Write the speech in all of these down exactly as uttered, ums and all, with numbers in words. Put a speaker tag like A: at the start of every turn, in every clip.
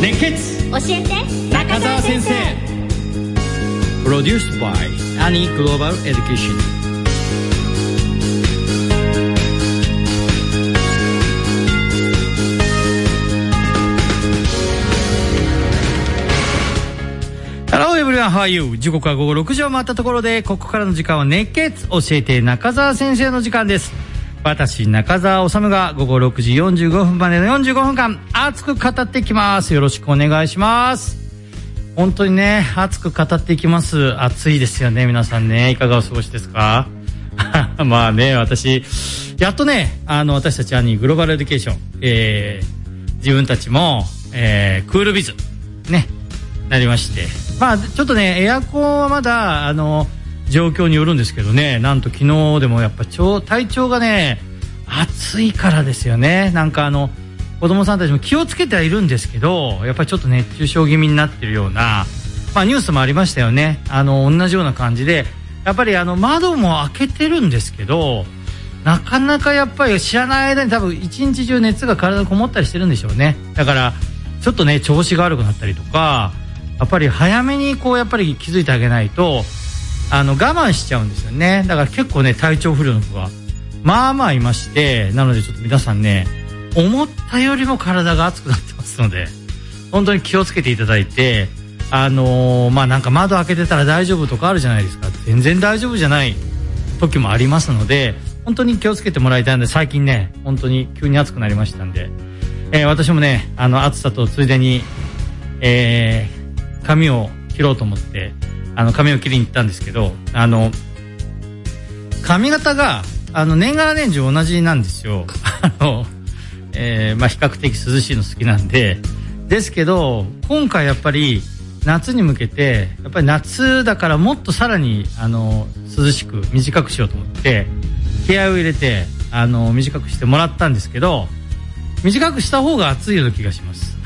A: 熱血
B: 教えて
A: 中澤先生。プロデュースバイアニーグローバルエデュケーション。Hello everyone, how are you? 時刻は午後ろくじを回ったところで、ここからの時間は熱血教えて中澤先生の時間です。私中澤修が午後ろくじよんじゅうごふんまでのよんじゅうごふんかん熱く語っていきます。よろしくお願いします。本当にね、熱く語っていきます。暑いですよね、皆さんね。いかがお過ごしですか？まあね、私やっとね、あの私たちアニーグローバルエデュケーション、えー、自分たちも、えー、クールビズねなりまして、まあちょっとね、エアコンはまだあの状況によるんですけどね、なんと昨日でもやっぱ超体調がね暑いからですよね。なんかあの子供さんたちも気をつけてはいるんですけど、やっぱりちょっと熱中症気味になってるような、まあニュースもありましたよね。あの同じような感じで、やっぱりあの窓も開けてるんですけど、なかなかやっぱり知らない間に多分一日中熱が体にこもったりしてるんでしょうね。だからちょっとね調子が悪くなったりとか、やっぱり早めにこうやっぱり気づいてあげないとあの我慢しちゃうんですよね。だから結構ね体調不良の子がまあまあいまして、なのでちょっと皆さんね、思ったよりも体が熱くなってますので、本当に気をつけていただいて、あのー、まあなんか窓開けてたら大丈夫とかあるじゃないですか。全然大丈夫じゃない時もありますので、本当に気をつけてもらいたいので、最近ね本当に急に暑くなりましたんで、えー、私もねあの暑さとついでに、えー、髪を切ろうと思ってあの髪を切りに行ったんですけど、あの髪型があの年がら年中同じなんですよ。あの、えーまあ、比較的涼しいの好きなんで、ですけど今回やっぱり夏に向けて、やっぱり夏だからもっとさらにあの涼しく短くしようと思って気合を入れてあの短くしてもらったんですけど、短くした方が暑いような気がします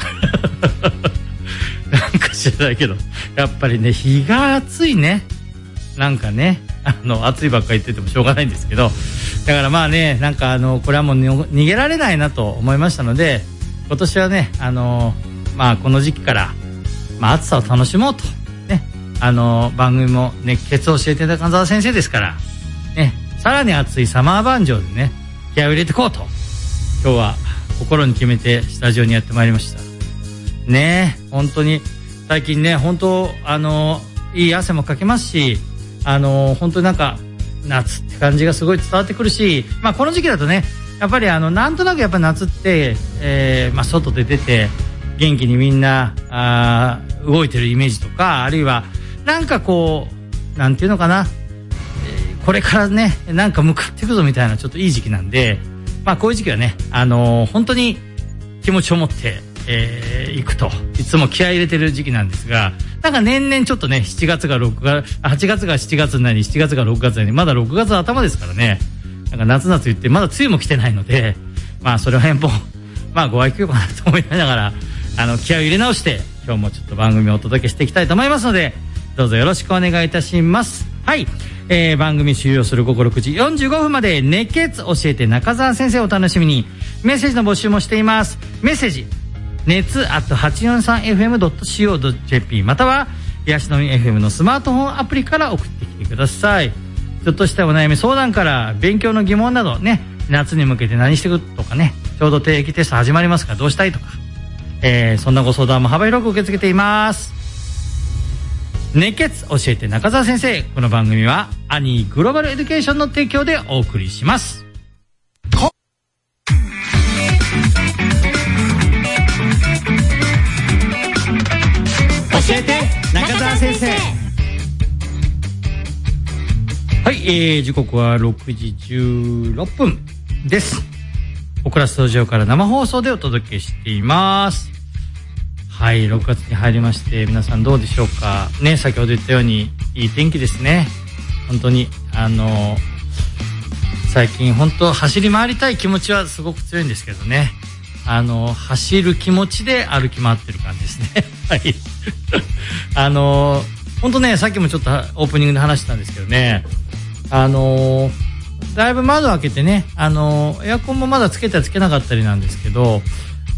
A: なんか知らないけど、やっぱりね日が暑いね。なんかね、あの暑いばっかり言っててもしょうがないんですけど、だからまあね、なんかあのこれはもう逃げられないなと思いましたので、今年はねあのまあこの時期から、まあ、暑さを楽しもうとね、あの番組も熱血を教えて中澤先生ですからね、さらに暑いサマーバンジョーでね気合を入れていこうと、今日は心に決めてスタジオにやってまいりましたね。本当に最近ね、本当あのいい汗もかけますし、あの本当になんか夏って感じがすごい伝わってくるし、まあこの時期だとねやっぱりあのなんとなくやっぱ夏って、えーまあ、外で出て元気にみんなあ動いてるイメージとか、あるいはなんかこうなんていうのかな、えー、これからねなんか向かっていくぞみたいなちょっといい時期なんで、まあこういう時期はねあのー、本当に気持ちを持ってえー、行くといつも気合い入れてる時期なんですが、なんか年々ちょっとねしちがつがろくがつはちがつがしちがつになりしちがつがろくがつになり、まだろくがつ頭ですからね、なんか夏夏言ってまだ梅雨も来てないので、まあそれは辺もまあご愛嬌かなと思いながらあの気合を入れ直して今日もちょっと番組をお届けしていきたいと思いますので、どうぞよろしくお願いいたします。はい、えー、番組終了する午後ろくじよんじゅうごふんまで熱血教えて中澤先生をお楽しみに。メッセージの募集もしています。メッセージ熱 アットはちよんさんエフエムドットシーオードットジェーピー または東のみ エフエム のスマートフォンアプリから送ってきてください。ちょっとしたお悩み相談から勉強の疑問などね、夏に向けて何していくとかね、ちょうど定期テスト始まりますからどうしたいとか、えー、そんなご相談も幅広く受け付けています。熱血教えて中澤先生、この番組はアニーグローバルエデュケーションの提供でお送りします。教えて中澤先生。はい、えー、時刻はろくじじゅうろっぷんです。小倉スタジオから生放送でお届けしています。はい、ろくがつに入りまして、皆さんどうでしょうかね。先ほど言ったようにいい天気ですね。本当にあの最近本当走り回りたい気持ちはすごく強いんですけどね、あの走る気持ちで歩き回ってる感じですねはいあの本当ね、さっきもちょっとオープニングで話したんですけどね、あのだいぶ窓開けてね、あのエアコンもまだつけたりつけなかったりなんですけど、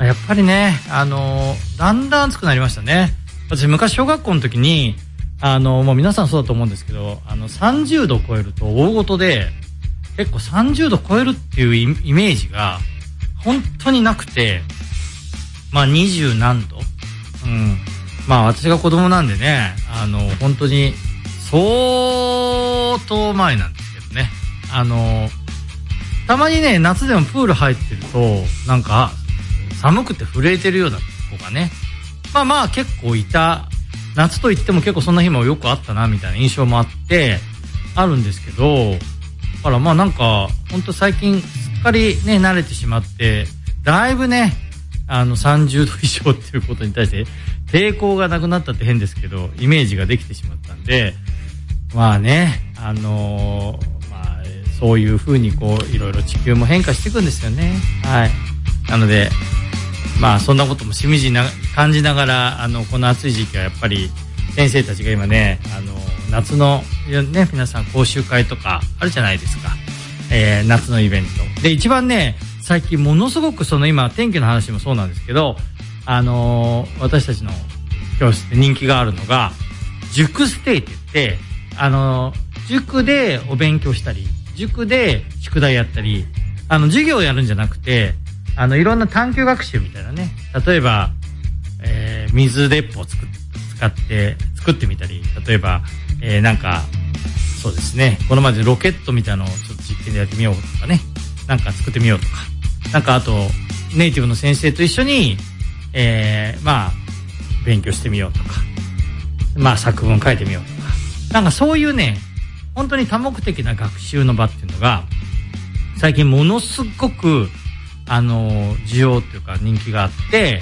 A: やっぱりね、あのー、だんだん暑くなりましたね。私昔小学校の時に、あのー、もう皆さんそうだと思うんですけど、あのさんじゅうど超えると大事で、結構さんじゅうど超えるっていうイメージが本当になくて、まあにじゅうなんど、うん、まあ私が子供なんでね、あのー、本当に相当前なんですけどね、あのー、たまにね夏でもプール入ってるとなんか寒くて震えてるような子がね、まあまあ結構いた。夏といっても結構そんな日もよくあったなみたいな印象もあってあるんですけど、だからまあなんか本当最近すっかりね慣れてしまって、だいぶねあのさんじゅうど以上っていうことに対して抵抗がなくなったって変ですけど、イメージができてしまったんで、まあねあのー、まあそういう風にこういろいろ地球も変化していくんですよね。はい。なのでまあそんなこともしみじみな感じながら、あのこの暑い時期はやっぱり先生たちが今ね、あの夏のね皆さん講習会とかあるじゃないですか、えー、夏のイベントで一番ね最近ものすごくその今天気の話もそうなんですけど、あのー、私たちの教室で人気があるのが塾ステイって言って、あのー、塾でお勉強したり塾で宿題やったり、あの授業をやるんじゃなくて、あのいろんな探究学習みたいなね、例えば、えー、水鉄砲を作っ使って作ってみたり、例えば、えー、なんかそうですね、このまでロケットみたいなのをちょっと実験でやってみようとかね、なんか作ってみようとか、なんかあとネイティブの先生と一緒に、えー、まあ勉強してみようとか、まあ作文書いてみようとか、なんかそういうね本当に多目的な学習の場っていうのが最近ものすごくあの需要っていうか人気があって、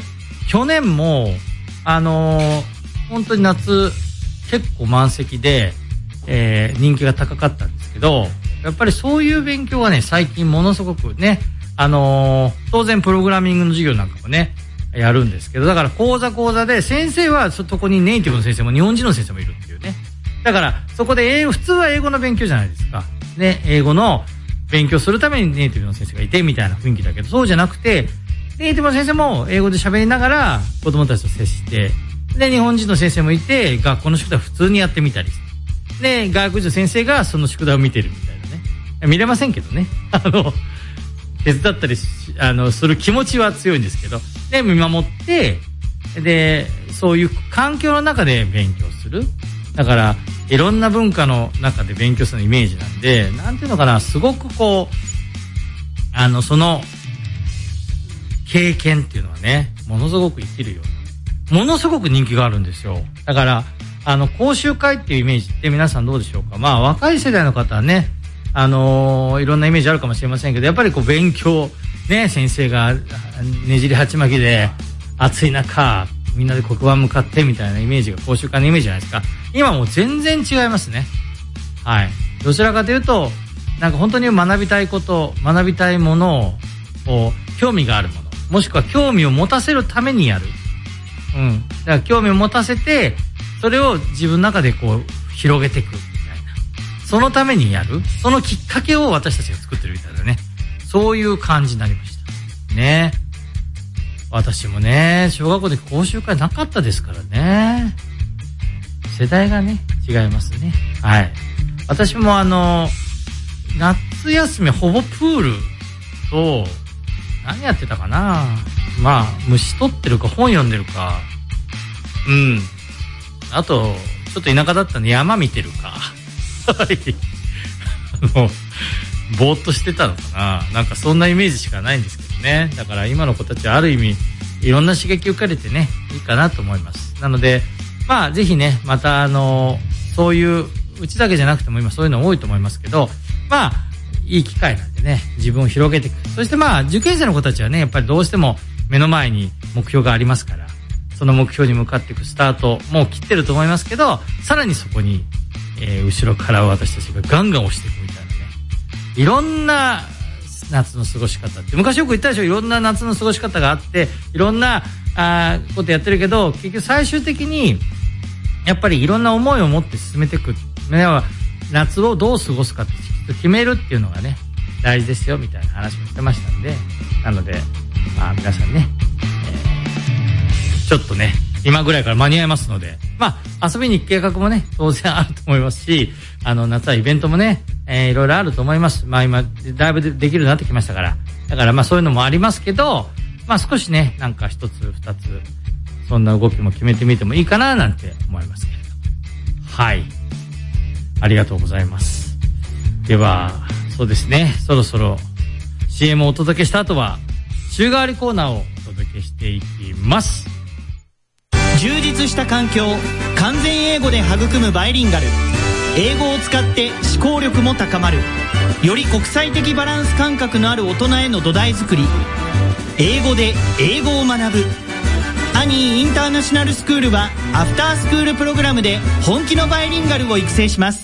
A: 去年もあの本当に夏結構満席で、えー、人気が高かったんですけど、やっぱりそういう勉強はね最近ものすごくね、あのー、当然プログラミングの授業なんかもねやるんですけど、だから講座講座で先生はそこにネイティブの先生も日本人の先生もいるっていうね、だからそこで英語、普通は英語の勉強じゃないですかね、英語の勉強するためにネイティブの先生がいてみたいな雰囲気だけど、そうじゃなくてネイティブの先生も英語で喋りながら子供たちと接して、で日本人の先生もいて学校の宿題を普通にやってみたり、で外国人の先生がその宿題を見てるみたいなね、見れませんけどね、あの手伝ったりあのする気持ちは強いんですけど、で見守って、でそういう環境の中で勉強する、だからいろんな文化の中で勉強するイメージなんで、なんていうのかな、すごくこうあのその経験っていうのはねものすごく生きるような、ものすごく人気があるんですよ。だからあの講習会っていうイメージって皆さんどうでしょうか。まあ若い世代の方はね、あのー、いろんなイメージあるかもしれませんけど、やっぱりこう勉強ね、先生がねじり鉢巻きで暑い中みんなで黒板向かってみたいなイメージが講習会のイメージじゃないですか。今もう全然違いますね。はい。どちらかというとなんか本当に学びたいこと、学びたいものをこう興味があるもの、もしくは興味を持たせるためにやる。うん。だから興味を持たせてそれを自分の中でこう広げていくみたいな。そのためにやる。そのきっかけを私たちが作ってるみたいなね。そういう感じになりました。ね。私もね、小学校で講習会なかったですからね。世代がね、違いますね。はい。私もあの、夏休みほぼプールと、何やってたかな。まあ、虫取ってるか本読んでるか。うん。あと、ちょっと田舎だったんで山見てるか。はい。あの、ぼーっとしてたのかな。なんかそんなイメージしかないんですけどね。だから今の子たちはある意味いろんな刺激を受けれてね、いいかなと思います。なのでまあぜひね、またあのそういううちだけじゃなくても今そういうの多いと思いますけど、まあいい機会なんでね、自分を広げていく。そしてまあ受験生の子たちはね、やっぱりどうしても目の前に目標がありますから、その目標に向かっていくスタートもう切ってると思いますけど、さらにそこに、えー、後ろから私たちがガンガン押していくみたいなね、いろんな夏の過ごし方って昔よく言ったでしょ。いろんな夏の過ごし方があっていろんなあことやってるけど、結局最終的にやっぱりいろんな思いを持って進めていく。夏をどう過ごすかって決めるっていうのがね大事ですよみたいな話もしてましたんで、なのでまあ皆さんねちょっとね今ぐらいから間に合いますので、まあ遊びに行く計画もね当然あると思いますし、あの夏はイベントもね、えー、いろいろあると思います。まあ今だいぶできるようになってきましたから、だからまあそういうのもありますけど、まあ少しねなんか一つ二つそんな動きも決めてみてもいいかななんて思いますけれど、はい、ありがとうございます。ではそうですね、そろそろ シーエム をお届けした後は週替わりコーナーをお届けしていきます。
B: 充実した環境、完全英語で育むバイリンガル。英語を使って思考力も高まる。より国際的バランス感覚のある大人への土台作り。英語で英語を学ぶ。アニーインターナショナルスクールはアフタースクールプログラムで本気のバイリンガルを育成します。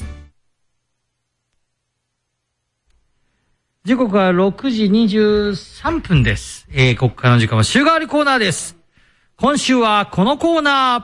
A: 時刻はろくじにじゅうさんぷんです。えー、ここからの時間は週替わりコーナーです。今週はこのコーナー、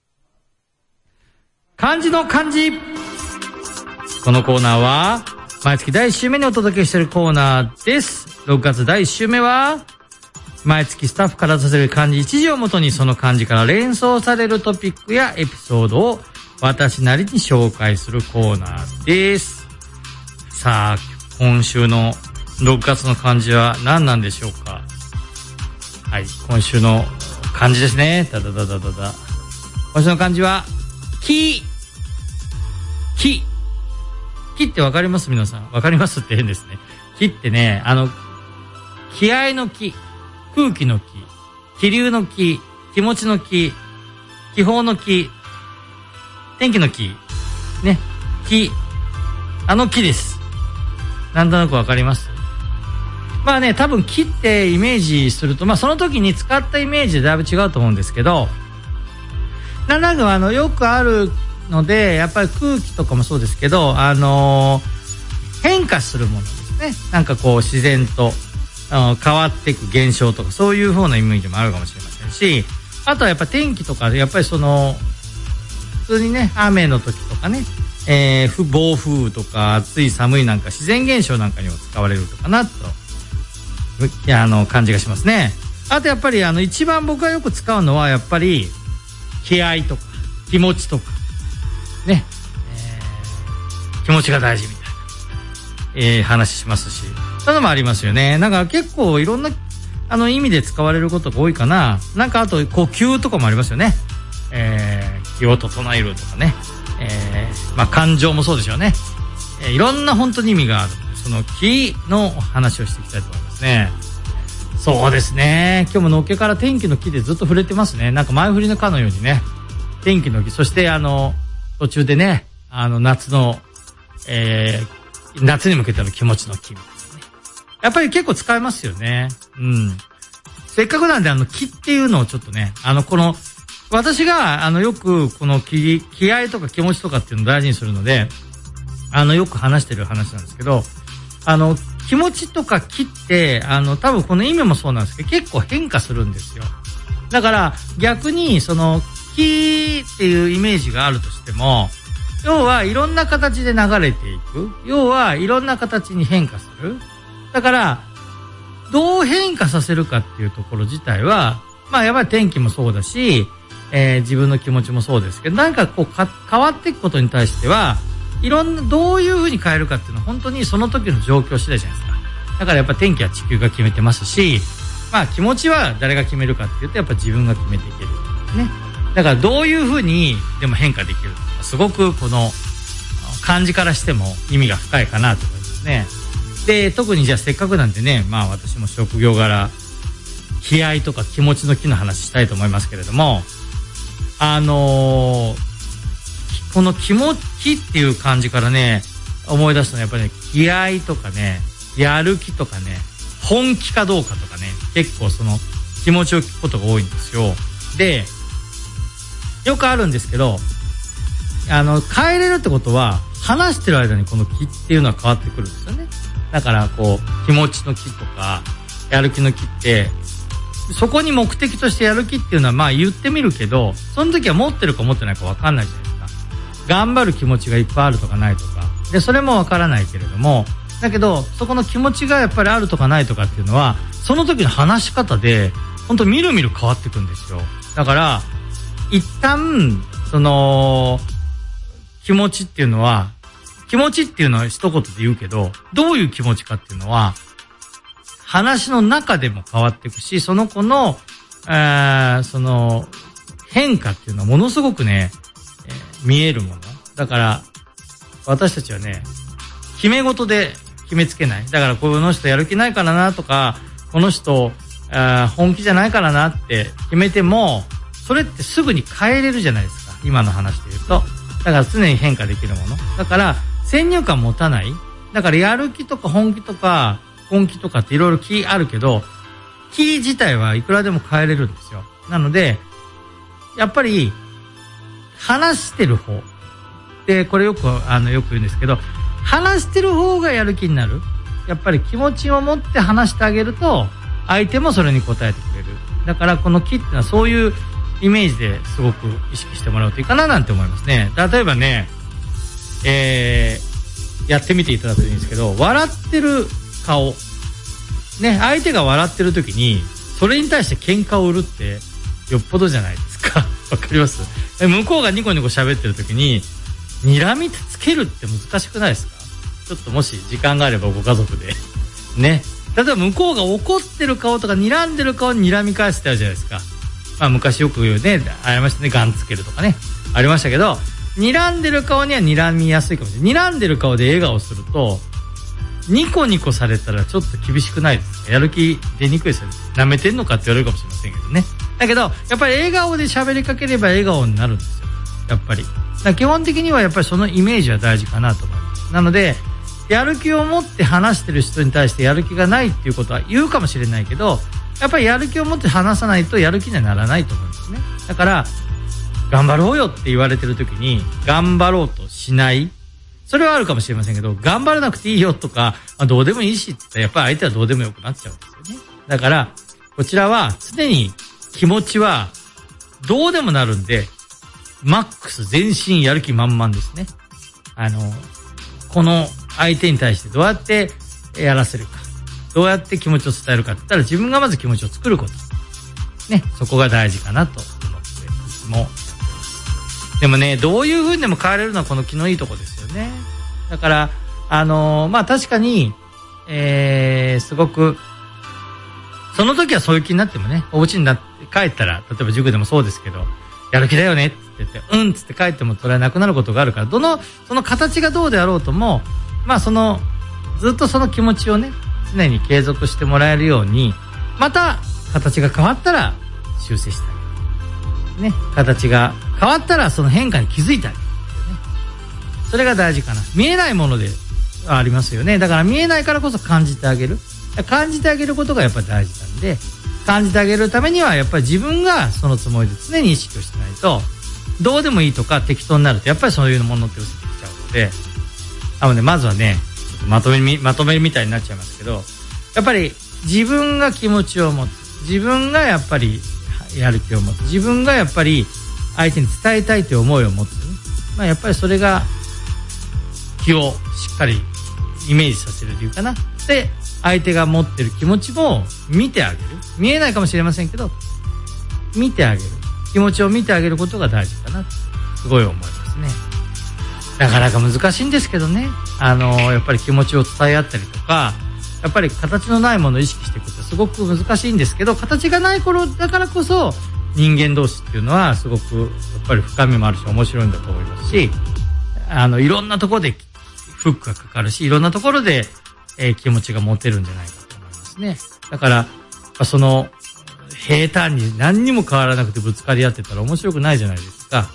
A: 漢字の漢字。このコーナーは毎月だいいっ週目にお届けしているコーナーです。ろくがつだいいっ週目は毎月スタッフから出される漢字一字をもとに、その漢字から連想されるトピックやエピソードを私なりに紹介するコーナーです。さあ今週のろくがつの漢字は何なんでしょうか。はい、今週の漢字ですね。だだだだだだ。今週の漢字は気。気。気ってわかります？皆さん。わかりますって変ですね。気ってね、あの、気合の気、空気の気、気流の気、気持ちの気、気泡の気、天気の気。ね。気。あの気です。なんとなくわかります？まあね、多分木ってイメージすると、まあその時に使ったイメージでだいぶ違うと思うんですけど、なんだかあのよくあるので、やっぱり空気とかもそうですけど、あのー、変化するものですね。なんかこう自然とあ変わっていく現象とか、そういう風なイメージもあるかもしれませんし、あとはやっぱ天気とかでやっぱりその普通にね、雨の時とかね、えー、暴風とか暑い寒いなんか自然現象なんかにも使われるのかなと。いや、あの感じがしますね。あとやっぱりあの一番僕がよく使うのはやっぱり気合とか気持ちとかね、えー、気持ちが大事みたいな、えー、話しますし、そういうのもありますよね。なんか結構いろんなあの意味で使われることが多いかな。なんかあと呼吸とかもありますよね。えー、気を整えるとかね、えー、まあ感情もそうでしょうね。えー、いろんな本当に意味があるので、その気の話をしていきたいと思いますね。そうですね、今日ものっけから天気の気でずっと触れてますね。なんか前振りのかのようにね、天気の気、そしてあの途中でね、あの夏の、えー、夏に向けての気持ちの気みたいなね、やっぱり結構使えますよね。うん。せっかくなんであの気っていうのをちょっとね、あのこの私があのよくこの気、気合とか気持ちとかっていうのを大事にするので、あのよく話してる話なんですけど、あの気持ちとか気ってあの多分この意味もそうなんですけど結構変化するんですよ。だから逆にその気っていうイメージがあるとしても、要はいろんな形で流れていく、要はいろんな形に変化する。だからどう変化させるかっていうところ自体は、まあやっぱり天気もそうだし、えー、自分の気持ちもそうですけど、なんかこうか変わっていくことに対してはいろんなどういう風に変えるかっていうのは本当にその時の状況次第じゃないですか。だからやっぱ天気は地球が決めてますし、まあ気持ちは誰が決めるかっていうとやっぱ自分が決めていけるね。だからどういう風にでも変化できるのか、すごくこの漢字からしても意味が深いかなと思いますね。で、特にじゃあせっかくなんでね、まあ私も職業柄気合とか気持ちの気の話したいと思いますけれども、あのーこの気持ちっていう感じからね、思い出すのはやっぱりね、気合とかね、やる気とかね、本気かどうかとかね、結構その気持ちを聞くことが多いんですよ。で、よくあるんですけど、あの変えれるってことは話してる間にこの気っていうのは変わってくるんですよね。だからこう気持ちの気とかやる気の気ってそこに目的としてやる気っていうのはまあ言ってみるけど、その時は持ってるか持ってないか分かんないじゃないですか。頑張る気持ちがいっぱいあるとかないとかで、それも分からないけれども、だけどそこの気持ちがやっぱりあるとかないとかっていうのはその時の話し方で本当みるみる変わっていくんですよ。だから一旦その気持ちっていうのは気持ちっていうのは一言で言うけど、どういう気持ちかっていうのは話の中でも変わっていくし、その子の、えー、その変化っていうのはものすごくね、えー、見えるものだから、私たちはね決め事で決めつけない。だからこの人やる気ないからなとか、この人あ本気じゃないからなって決めても、それってすぐに変えれるじゃないですか、今の話で言うと。だから常に変化できるものだから先入観持たない。だからやる気とか本気とか根気とかっていろいろ気あるけど、気自体はいくらでも変えれるんですよ。なのでやっぱり話してる方で、これよくあのよく言うんですけど、話してる方がやる気になる。やっぱり気持ちを持って話してあげると相手もそれに応えてくれる。だからこの気っていうのはそういうイメージですごく意識してもらうといいかななんて思いますね。例えばね、えー、やってみていただくといいんですけど、笑ってる顔ね、相手が笑ってる時にそれに対して喧嘩を売るってよっぽどじゃないですか。わかります？向こうがニコニコ喋ってる時に睨みつけるって難しくないですか？ちょっともし時間があればご家族でね、例えば向こうが怒ってる顔とか睨んでる顔に睨み返してあるじゃないですか。まあ昔よく言うね、ありましたね、ガンつけるとかね、ありましたけど、睨んでる顔には睨みやすいかもしれない。睨んでる顔で笑顔するとニコニコされたらちょっと厳しくないですか？やる気出にくいですよね。舐めてんのかって言われるかもしれませんけどね。だけどやっぱり笑顔で喋りかければ笑顔になるんですよ、やっぱり。だから基本的にはやっぱりそのイメージは大事かなと思います。なのでやる気を持って話してる人に対してやる気がないっていうことは言うかもしれないけど、やっぱりやる気を持って話さないとやる気にはならないと思うんですね。だから頑張ろうよって言われてる時に頑張ろうとしない、それはあるかもしれませんけど、頑張らなくていいよとか、まあ、どうでもいいしって言ったらやっぱり相手はどうでもよくなっちゃうんですよね。だからこちらは常に気持ちはどうでもなるんで、マックス全身やる気満々ですね。あのこの相手に対してどうやってやらせるか、どうやって気持ちを伝えるかって言ったら、自分がまず気持ちを作ることね、そこが大事かなと思っていつも。でもね、どういう風にでも変われるのはこの気のいいとこですよね。だからあのー、まあ確かに、えー、すごくその時はそういう気になってもね、お家になって帰ったら、例えば塾でもそうですけど、やる気だよねって言ってうんっつって帰っても捉えなくなることがあるから、どのその形がどうであろうとも、まあそのずっとその気持ちをね常に継続してもらえるように、また形が変わったら修正してあげるね、形が変わったらその変化に気づいてあげる、ね、それが大事かな。見えないものではありますよね。だから見えないからこそ感じてあげる、感じてあげることがやっぱり大事なんで、感じてあげるためにはやっぱり自分がそのつもりで常に意識をしてないと、どうでもいいとか適当になるとやっぱりそういうものって寄せてきちゃうので、なのでまずはね、ちょっとまとめみまとめるみたいになっちゃいますけど、やっぱり自分が気持ちを持つ、自分がやっぱりやる気を持つ、自分がやっぱり相手に伝えたいという思いを持つ、まあやっぱりそれが気をしっかりイメージさせるというかな。で相手が持ってる気持ちも見てあげる、見えないかもしれませんけど見てあげる、気持ちを見てあげることが大事かなとすごい思いますね。なかなか難しいんですけどね、あのやっぱり気持ちを伝え合ったりとか、やっぱり形のないものを意識していくってすごく難しいんですけど、形がない頃だからこそ人間同士っていうのはすごくやっぱり深みもあるし面白いんだと思いますし、あのいろんなところでフックがかかるし、いろんなところで、えー、気持ちが持てるんじゃないかと思いますね。だからその平坦に何にも変わらなくてぶつかり合ってたら面白くないじゃないですか。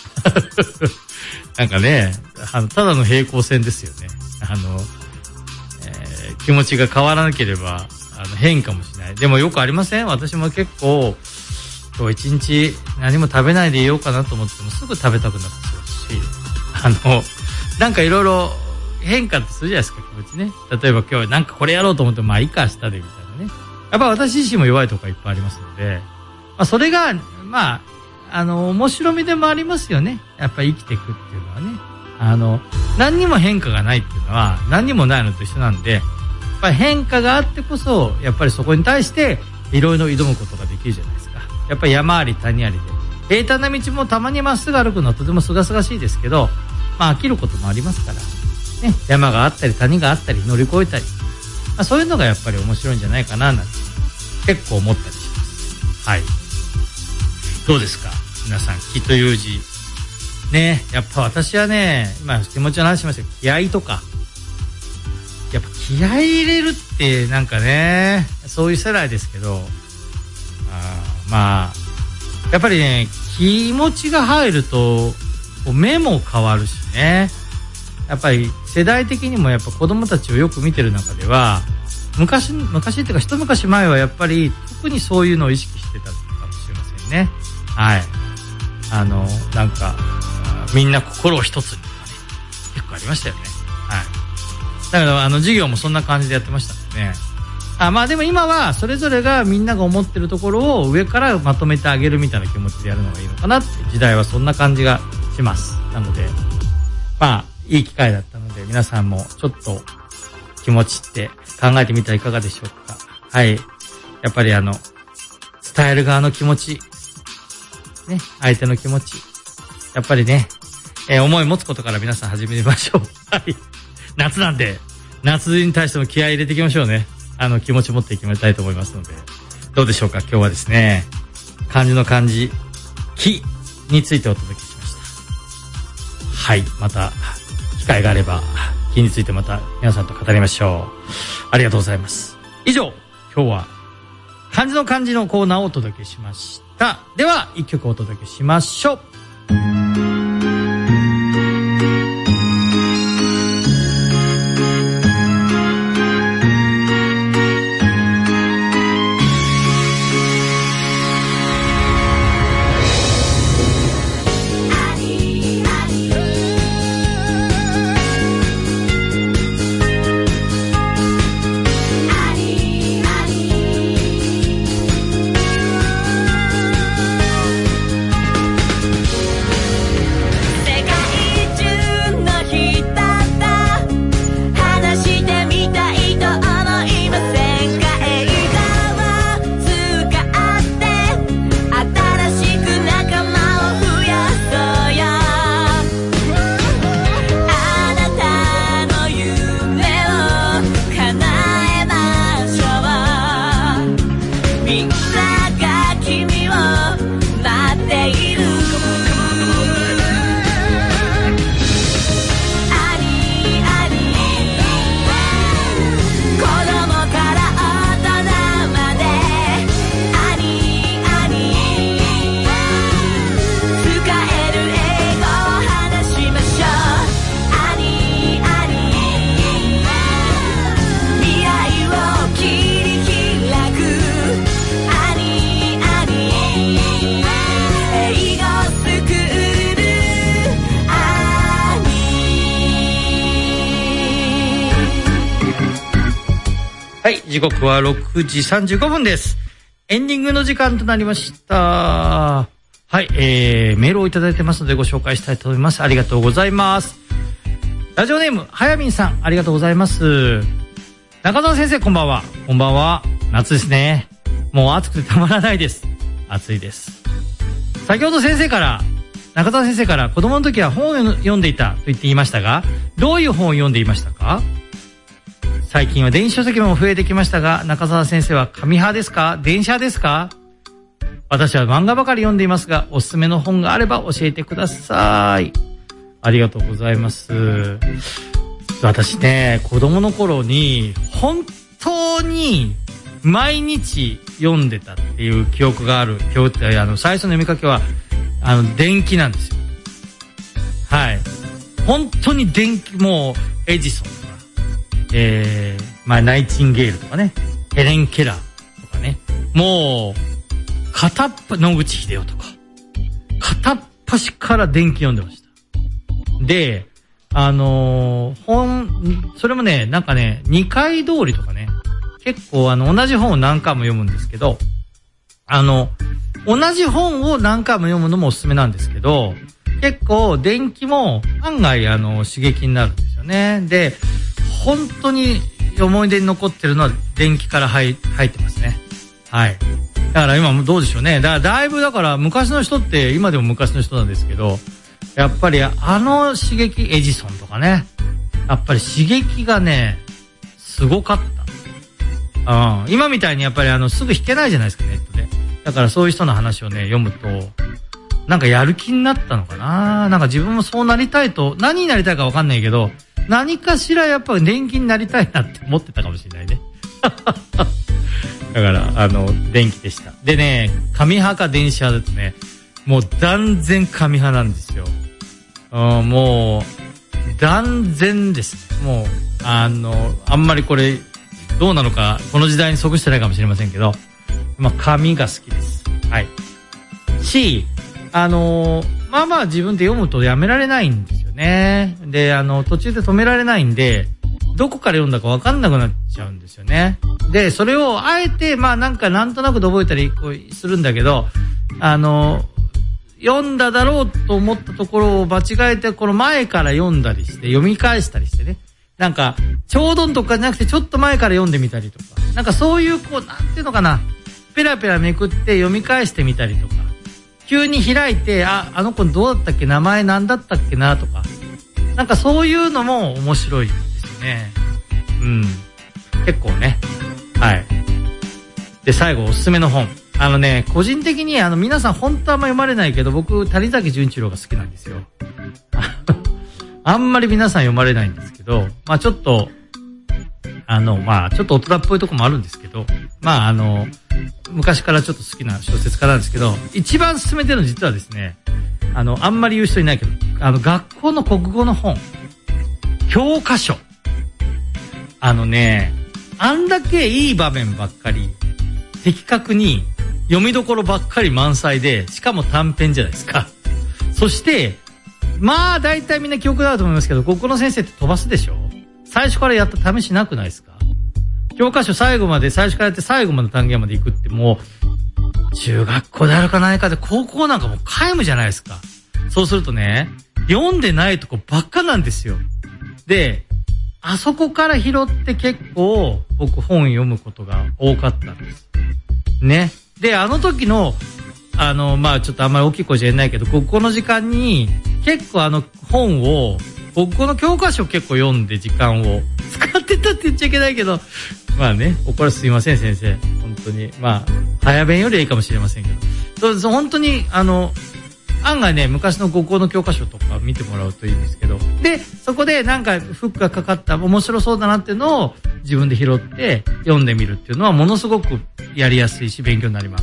A: なんかね、あのただの平行線ですよね。あの、えー、気持ちが変わらなければあの変化もしない。でもよくありません？私も結構今日一日何も食べないでいようかなと思ってもすぐ食べたくなってしまうし、あのなんかいろいろ変化ってするじゃないですか、気持ちね。例えば今日なんかこれやろうと思ってもまあいいか明日でみたいなね。やっぱ私自身も弱いところがいっぱいありますので、まあ、それがまああの面白みでもありますよね。やっぱり生きていくっていうのはね、あの何にも変化がないっていうのは何にもないのと一緒なんで、やっぱり変化があってこそやっぱりそこに対していろいろ挑むことができるじゃないですか。やっぱり山あり谷ありで、平坦な道もたまにまっすぐ歩くのはとてもすがすがしいですけど、まあ飽きることもありますからね、山があったり谷があったり乗り越えたり、まあ、そういうのがやっぱり面白いんじゃないかななんて結構思ったりします。はい、どうですか皆さん、気という字ね。やっぱ私はね、今気持ちの話しましたけど、気合とかやっぱ気合い入れるってなんかね、そういう世代ですけど、あまあやっぱりね、気持ちが入ると目も変わるしね。やっぱり世代的にもやっぱ子供たちをよく見てる中では、昔昔っていうか一昔前はやっぱり特にそういうのを意識してたかもしれませんね。はい、あのなんかみんな心を一つにとかね、結構ありましたよね。はい、だからあの授業もそんな感じでやってましたんでね。あ、まあでも今はそれぞれがみんなが思ってるところを上からまとめてあげるみたいな気持ちでやるのがいいのかなって、時代はそんな感じがします。なのでまあいい機会だったので、皆さんもちょっと気持ちって考えてみてはいかがでしょうか。はい、やっぱりあの伝える側の気持ちね、相手の気持ち、やっぱりね、えー、思い持つことから皆さん始めましょう。はい、夏なんで夏に対しても気合い入れていきましょうね。あの気持ち持っていきたいと思いますので、どうでしょうか。今日はですね、漢字の漢字気についてお届けしました。はい、また機会があれば気についてまた皆さんと語りましょう。ありがとうございます。以上、今日は漢字の漢字のコーナーをお届けしました。では一曲お届けしましょう。はい、時刻はろくじさんじゅうごふんです。エンディングの時間となりました。はい、えー、メールをいただいてますのでご紹介したいと思います。ありがとうございます。ラジオネームはやみんさん、ありがとうございます。中澤先生、こんばんは。こんばんは。夏ですね。もう暑くてたまらないです。暑いです。先ほど先生から中澤先生から子供の時は本を読んでいたと言っていましたが、どういう本を読んでいましたか？最近は電子書籍も増えてきましたが、中澤先生は紙派ですか？電子派ですか？私は漫画ばかり読んでいますが、おすすめの本があれば教えてください。ありがとうございます。私ね、子供の頃に本当に毎日読んでたっていう記憶がある。今日ってあの最初の読みかけはあの電気なんですよ。はい。本当に電気、もうエジソンとか、えー、まあナイチンゲールとかね、ヘレン・ケラーとかね、もう片っ端、野口英世とか片っ端から電気読んでました。で、あのー、本それもね、なんかね、にかい通りとかね、結構あの同じ本を何回も読むんですけど、あの同じ本を何回も読むのもおすすめなんですけど、結構電気も案外あの刺激になるんですよね。で、本当に思い出に残ってるのは電気から入、入ってますね。 はい。だから今もどうでしょうね。だからだいぶだから昔の人って今でも昔の人なんですけど、やっぱりあの刺激、エジソンとかね、やっぱり刺激がね、すごかった。うん。今みたいにやっぱりあのすぐ弾けないじゃないですか、ネットで。だからそういう人の話をね、読むと、なんかやる気になったのかな。なんか自分もそうなりたいと、何になりたいかわかんないけど、何かしらやっぱり年金になりたいなって思ってたかもしれないね。だから、あの、電気でした。でね、紙派か電子派だとね、もう断然紙派なんですよ。うん、もう、断然ですね。もう、あの、あんまりこれ、どうなのか、この時代に即してないかもしれませんけど、まあ、紙が好きです。はい。し、あの、まあまあ自分で読むとやめられないんですよね。で、あの、途中で止められないんで、どこから読んだかわかんなくなっちゃうんですよね。で、それをあえて、まあなんかなんとなくで覚えたりこうするんだけど、あの、読んだだろうと思ったところを間違えて、この前から読んだりして、読み返したりしてね。なんか、ちょうどのとかじゃなくてちょっと前から読んでみたりとか。なんかそういう、こう、なんていうのかな。ペラペラめくって読み返してみたりとか。急に開いて、あ、あの子どうだったっけ、名前なんだったっけなとか。なんかそういうのも面白いですね。うん。結構ね。はい。で、最後おすすめの本。あのね、個人的にあの皆さん本当はあんま読まれないけど、僕、谷崎潤一郎が好きなんですよ。あんまり皆さん読まれないんですけど、まあちょっと、あの、まあちょっと大人っぽいとこもあるんですけど、まああの、昔からちょっと好きな小説家なんですけど、一番勧めてるの実はですね、あの、あんまり言う人いないけど、あの、学校の国語の本、教科書。あのね、あんだけいい場面ばっかり、的確に読みどころばっかり満載で、しかも短編じゃないですか。そして、まあ大体みんな記憶だと思いますけど、国語の先生って飛ばすでしょ？最初からやった試しなくないですか？教科書最後まで、最初からやって最後まで単元まで行くってもう、中学校であるかないかで、高校なんかもう皆無じゃないですか。そうするとね、読んでないとこばっかなんですよ。で、あそこから拾って結構僕本読むことが多かったんです。ね。で、あの時の、あの、まあちょっとあんまり大きい声じゃ言えないけど、国語の時間に結構あの本を、国語の教科書結構読んで時間を使ってたって言っちゃいけないけど、まあね、怒らすいません先生。本当に。まあ、早弁よりはいいかもしれませんけど。そうそう、本当に、あの、案外ね、昔の国語の教科書とか見てもらうといいんですけど。で、そこでなんかフックがかかった面白そうだなっていうのを自分で拾って読んでみるっていうのはものすごくやりやすいし勉強になります。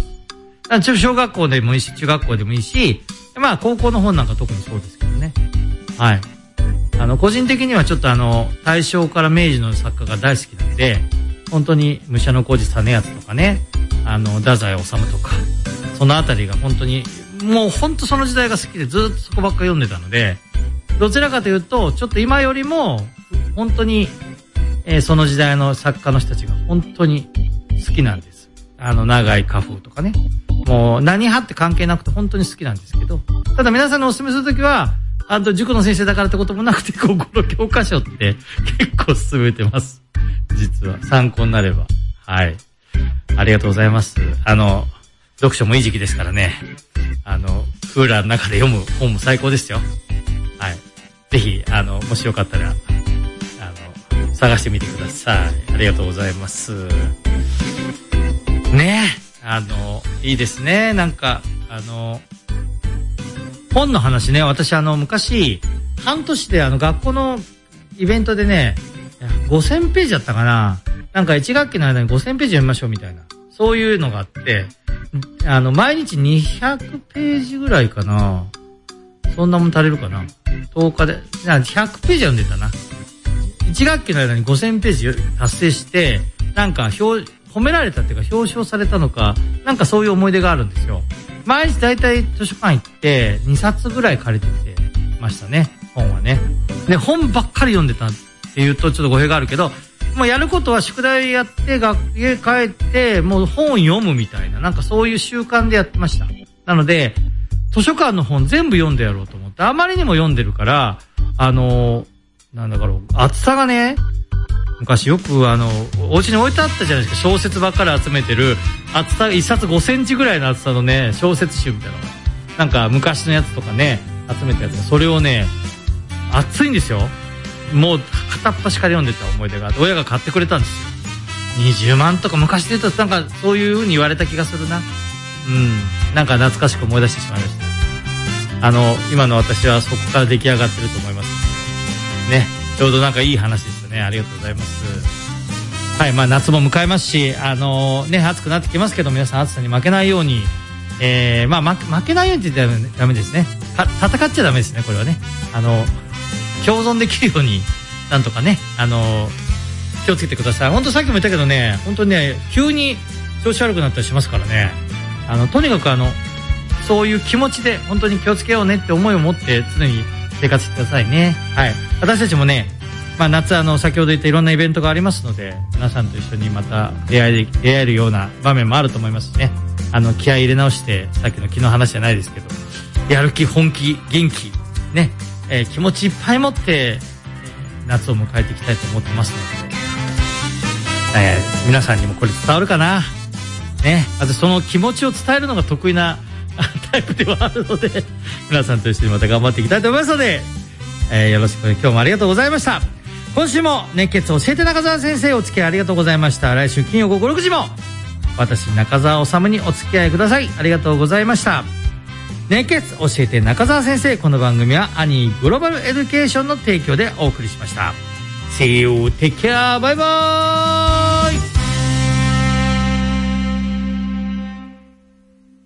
A: 小学校でもいいし、中学校でもいいし、まあ高校の本なんか特にそうですけどね。はい。あの、個人的にはちょっとあの、大正から明治の作家が大好きなんで、本当に武者小路実篤とかね、あの、太宰治とか、そのあたりが本当に、もう本当その時代が好きでずっとそこばっか読んでたので、どちらかというと、ちょっと今よりも、本当に、えー、その時代の作家の人たちが本当に好きなんです。あの、長井家風とかね。もう何派って関係なくて本当に好きなんですけど、ただ皆さんにお勧めするときは、あと塾の先生だからってこともなくて、国語の教科書って結構勧めてます。実は。参考になれば。はい。ありがとうございます。あの、読書もいい時期ですからね。あの、クーラーの中で読む本も最高ですよ。はい。ぜひ、あの、もしよかったら、あの、探してみてください。ありがとうございます。ねえ。あの、いいですね。なんか、あの、本の話ね、私あの、昔、半年であの、学校のイベントでね、ごせんページだったかな。なんかいち学期の間にごせんページ読みましょうみたいな。そういうのがあって、あの、毎日にひゃくページぐらいかな。そんなもん足りるかな。とおかで、ひゃくページ読んでたな。いち学期の間にごせんページ達成して、なんか表、褒められたっていうか表彰されたのか、なんかそういう思い出があるんですよ。毎日だいたい図書館行ってにさつぐらい借りてきてましたね、本はね。で、本ばっかり読んでたっていうとちょっと語弊があるけど、もうやることは宿題やって学家帰ってもう本読むみたいな、なんかそういう習慣でやってました。なので図書館の本全部読んでやろうと思って、あまりにも読んでるから、あのー、なんだろう、厚さがね、昔よくあのお家に置いてあったじゃないですか、小説ばっかり集めてる厚さいっさつごセンチぐらいの厚さのね小説集みたいなのなんか昔のやつとかね集めたやつ、それをね熱いんですよ。もう片っ端から読んでた思い出があって、親が買ってくれたんですよ。にじゅうまんとか昔で言うとなんかそういう風に言われた気がするな。うんなんか懐かしく思い出してしまいました。あの今の私はそこから出来上がってると思いますね。ちょうどなんかいい話でしたね。ありがとうございます。はい、まあ夏も迎えますし、あのー、ね暑くなってきますけど、皆さん暑さに負けないように、えー、まあ負けないようにって言ってダメですね。戦っちゃダメですね、これはね。あの共存できるようになんとかね、あの気をつけてください。本当さっきも言ったけどね、本当にね急に調子悪くなったりしますからね。あのとにかくあのそういう気持ちで本当に気をつけようねって思いを持って常に生活してくださいね。はい、私たちもね、まあ、夏あの先ほど言ったいろんなイベントがありますので、皆さんと一緒にまた出会え出会えるような場面もあると思いますしね。あの気合い入れ直して、さっきの気の話じゃないですけど、やる気本気元気ね、えー、気持ちいっぱい持って、えー、夏を迎えていきたいと思ってますので、えー、皆さんにもこれ伝わるかなね。まずその気持ちを伝えるのが得意なタイプではあるので、皆さんと一緒にまた頑張っていきたいと思いますので、えー、よろしく。今日もありがとうございました。今週も熱血教えて中澤先生、お付き合いありがとうございました。来週金曜午後ろくじも私中澤修にお付き合いください。ありがとうございました。熱血教えて中澤先生、この番組はアニーグローバルエデュケーションの提供でお送りしました。See you, take care, bye bye.